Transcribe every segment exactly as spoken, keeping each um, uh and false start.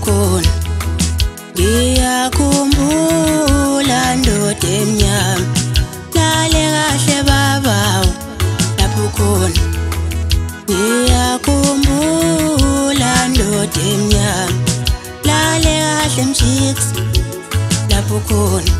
khona. Ngiyakhumbula ndoda emnyama, lale kahle babawo lapho khona. Ngiyakhumbula ndoda emnyama, lale kahle mjix lapho khona.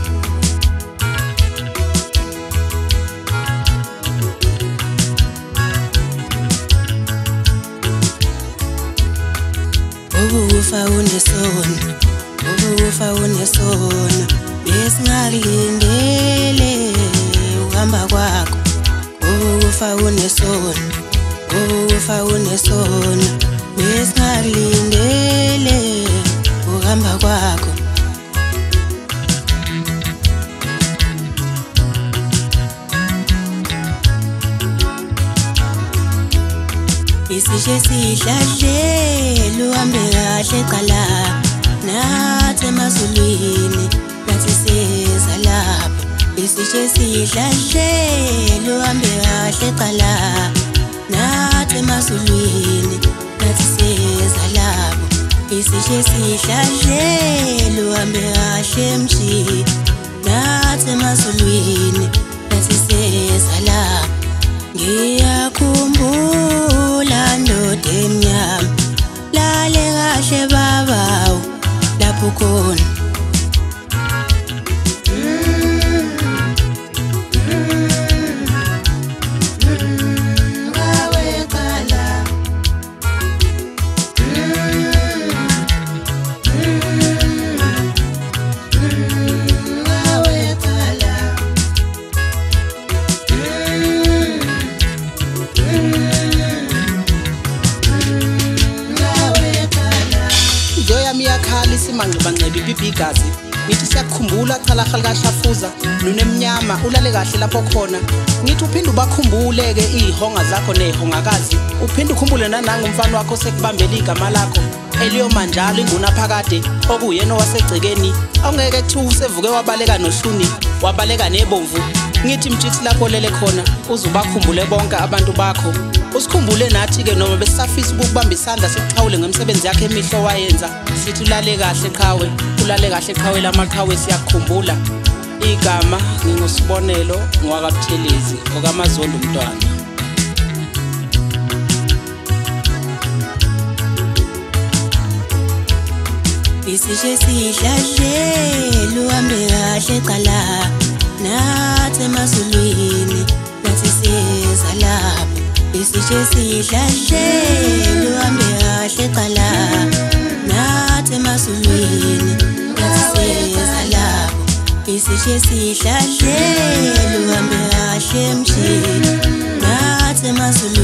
Ubufa unesona, ubufa unesona, besingakulindele ukuhamba kwakho. Ubufa unesona, ubufa unesona, besingakulindele ukuhamba kwakho. Isishe sidlahle luhambe kahle qala, nathi emazulwini nathi seza lapho. Isishe sidlahle luhambe kahle qala, nathi emazulwini nathi seza lapho. Isishe sidlahle luhambe kahle mji, nathi emazulwini nathi seza lapho. Ngiyakhumbula ndoda emnyama, lale kahle babawo lapho khona. Mangibancebi bibigazi ngithi siyakukhumbula chala khalikahlafuza lunemnyama ulale kahle lapho khona. Ngithi uphinde ubakhumbule ke ihonga zakho nezihongakazi, uphinde ukhumbule nananga umfana wakho sekubambela igama lakho eliyo manjalo inguna phakade okuyena wasegcekeni. Awungeke kuthiwa usevuke wabaleka nohluni, wabaleka nebomvu. Ngithi mjix lapho lele khona uzubakhumbule bonke abantu bakho. Usikhumbule nathi ke noma besafisa ukubamba isandla sikuxhawule ngemisebenzi yakhe emihle wayenza. Sithi ulale kahle qhawe, ulale kahle qhawe lamaqhawe siyakukhumbula. Igama ngingusibonelo ngwakaButhelezi okamaZondo umntwana. Isishe sidlahle luhambe kahle qala, nathi emazulwini nathi seza lapho. Isishe sidlahle luhambe kahle qala, nathi emazulwini nathi seza lapho. Isishe sidlahle luhambe kahle mji, nathi emazulwini